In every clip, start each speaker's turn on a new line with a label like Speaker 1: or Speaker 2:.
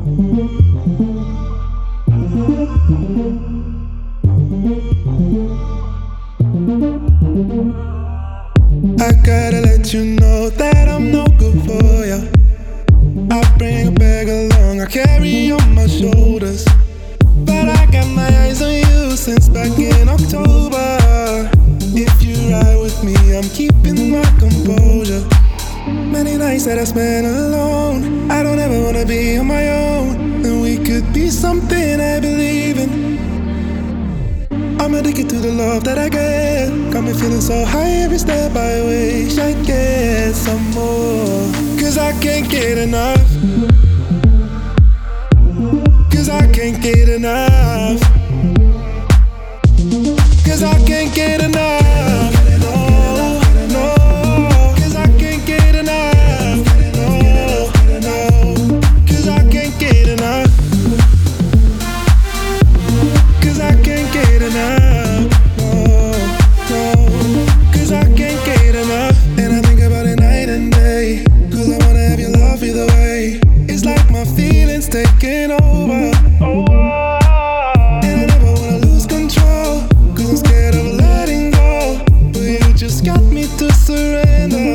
Speaker 1: I gotta let you know that I'm no good for ya. I bring a bag along, I carry on my shoulders. But I got my eyes on you since back in October. If you ride with me, I'm keeping my composure. Many nights that I spent alone, I don't ever wanna be on my own. And we could be something I believe in. I'm addicted to the love that I get. Got me feeling so high every step I wish I get some more. Cause I can't get enough. Cause I can't get enough. Cause I can't get enough. No, no. Cause I can't get enough. No, no. Cause I can't get enough. Cause I can't get enough. No, no. Cause I can't get enough. And I think about it night and day. Cause I wanna have your love either way. It's like my feelings taking over. And I never wanna lose control. Cause I'm scared of letting go. But you just got me to surrender.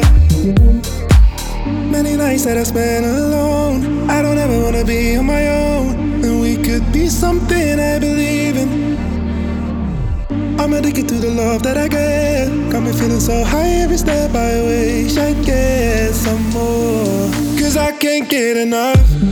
Speaker 1: Many nights that I spent alone, I don't ever wanna be on my own. And we could be something I believe in. I'm addicted to the love that I get. Got me feeling so high every step I wish I get some more. Cause I can't get enough.